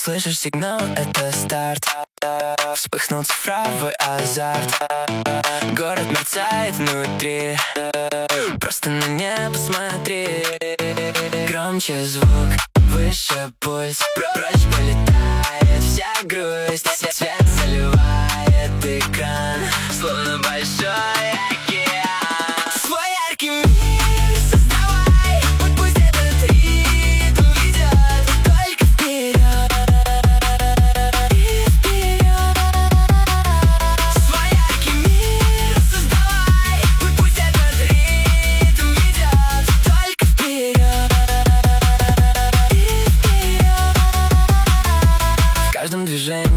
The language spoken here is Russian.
Слышишь сигнал, это старт. Вспыхнул цифровой азарт. Город мерцает внутри. Просто на небо смотри. Громче звук, выше пульс. Прочь полетает вся грусть. Свет заливает экран, словно большой океан. Свой яркий мир создавай. Пусть этот ритм ведет только вперед и вперед. Свой яркий мир создавай. Пусть этот ритм ведет только вперед и вперед. В каждом движении